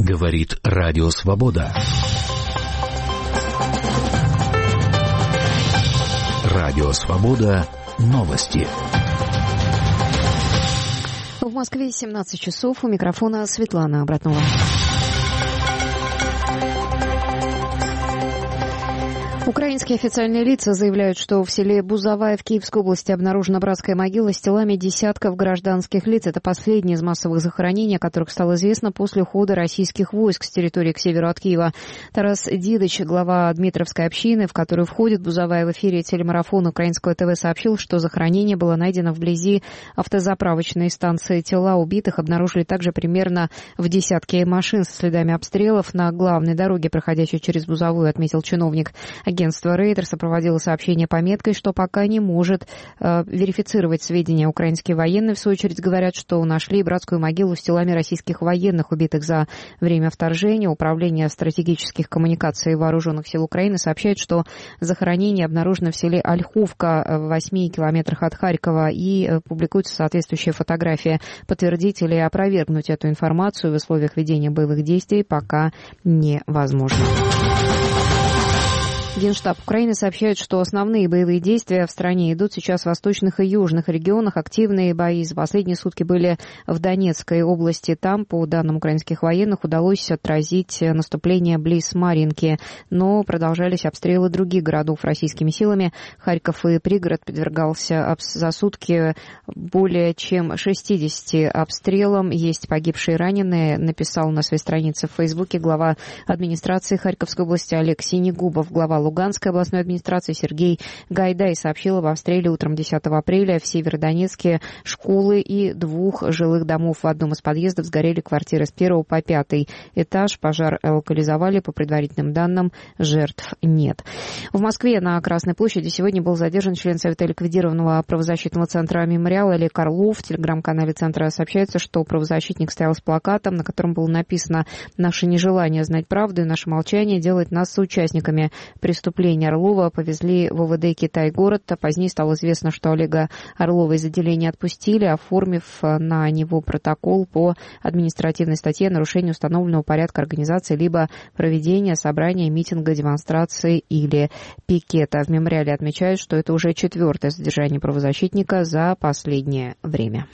Говорит Радио Свобода. Радио Свобода. Новости. В Москве 17 часов. У микрофона Светлана Абратнова. Украинские официальные лица заявляют, что в селе Бузовая в Киевской области обнаружена братская могила с телами десятков гражданских лиц. Это последнее из массовых захоронений, о которых стало известно после ухода российских войск с территории к северу от Киева. Тарас Дидыч, глава Дмитровской общины, в которую входит Бузовая, в эфире телемарафона Украинского ТВ сообщил, что захоронение было найдено вблизи автозаправочной станции. Тела убитых обнаружили также примерно в десятке машин со следами обстрелов на главной дороге, проходящей через Бузовую, отметил чиновник. Агентство Рейтер сопроводило сообщение пометкой, что пока не может верифицировать сведения. Украинские военные, в свою очередь, говорят, что нашли братскую могилу с телами российских военных, убитых за время вторжения. Управление стратегических коммуникаций Вооруженных сил Украины сообщает, что захоронение обнаружено в селе Ольховка в 8 километрах от Харькова, и публикуется соответствующая фотография. Подтвердить или опровергнуть эту информацию в условиях ведения боевых действий пока невозможно. Генштаб Украины сообщает, что основные боевые действия в стране идут сейчас в восточных и южных регионах. Активные бои за последние сутки были в Донецкой области. Там, по данным украинских военных, удалось отразить наступление близ Марьинки, но продолжались обстрелы других городов российскими силами. Харьков и пригород подвергался за сутки более чем 60 обстрелам. Есть погибшие и раненые, написал на своей странице в Фейсбуке глава администрации Харьковской области Олег Синегубов. Глава Луганской областной администрации Сергей Гайдай сообщил об обстреле утром 10 апреля в Северодонецке школы и 2 жилых домов. В одном из подъездов сгорели квартиры с 1 по 5 этаж. Пожар локализовали. По предварительным данным, жертв нет. В Москве на Красной площади сегодня был задержан член Совета ликвидированного правозащитного центра «Мемориал» Олег Орлов. В телеграм-канале центра сообщается, что правозащитник стоял с плакатом, на котором было написано: «Наше нежелание знать правду и наше молчание делает нас соучастниками преступления». Орлова повезли в ОВД Китай-город. Позднее стало известно, что Олега Орлова из отделения отпустили, оформив на него протокол по административной статье «Нарушение установленного порядка организации либо проведения собрания, митинга, демонстрации или пикета». В мемориале отмечают, что это уже 4-е задержание правозащитника за последнее время.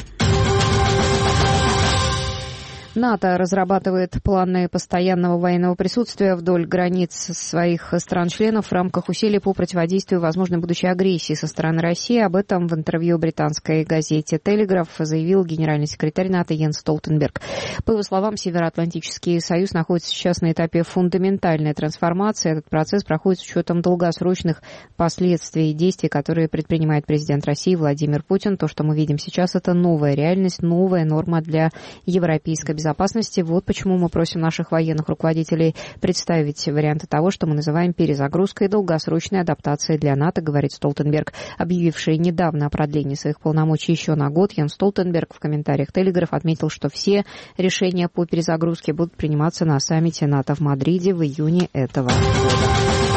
НАТО разрабатывает планы постоянного военного присутствия вдоль границ своих стран-членов в рамках усилий по противодействию возможной будущей агрессии со стороны России. Об этом в интервью британской газете «Телеграф» заявил генеральный секретарь НАТО Йенс Столтенберг. По его словам, Североатлантический союз находится сейчас на этапе фундаментальной трансформации. Этот процесс проходит с учетом долгосрочных последствий действий, которые предпринимает президент России Владимир Путин. То, что мы видим сейчас, это новая реальность, новая норма для европейской безопасности. Вот почему мы просим наших военных руководителей представить варианты того, что мы называем перезагрузкой и долгосрочной адаптацией для НАТО, говорит Столтенберг. Объявивший недавно о продлении своих полномочий еще на год, Йенс Столтенберг в комментариях «Телеграф» отметил, что все решения по перезагрузке будут приниматься на саммите НАТО в Мадриде в июне этого года.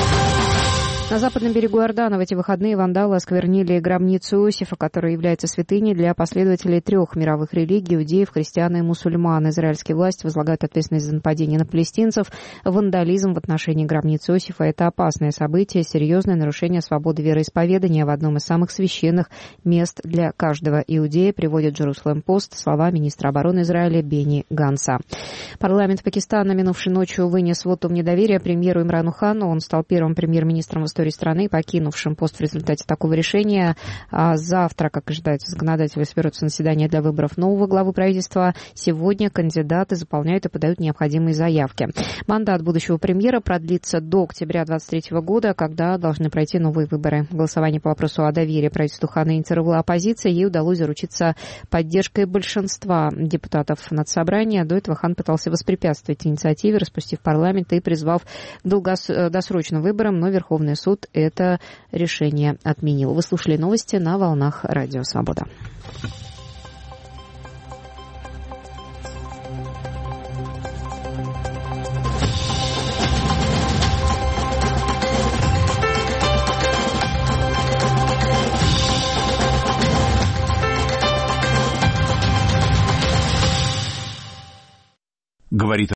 На западном берегу Иордана в эти выходные вандалы осквернили гробницу Иосифа, которая является святыней для последователей 3 мировых религий – иудеев, христиан и мусульман. Израильские власти возлагают ответственность за нападение на палестинцев. Вандализм в отношении гробницы Иосифа – это опасное событие, серьезное нарушение свободы вероисповедания в одном из самых священных мест для каждого иудея, приводит Jerusalem Post слова министра обороны Израиля Бени Ганца. Парламент Пакистана минувшей ночью вынес вотум недоверия премьеру Имрану Хану. Он стал первым премьер-министром в истории страны, покинувшим пост в результате такого решения. Завтра, как ожидается, законодатели соберутся на заседание для выборов нового главы правительства. Сегодня кандидаты заполняют и подают необходимые заявки. Мандат будущего премьера продлится до октября 2023 года, когда должны пройти новые выборы. Голосование по вопросу о доверии правительству Хана инициировала оппозиция. Ей удалось заручиться поддержкой большинства депутатов Надсобрания. До этого Хан пытался воспрепятствовать инициативе, распустив парламент и призвав к досрочным выборам, но Верховный суд это решение отменил. Вы слушали новости на волнах Радио Свобода. Говорит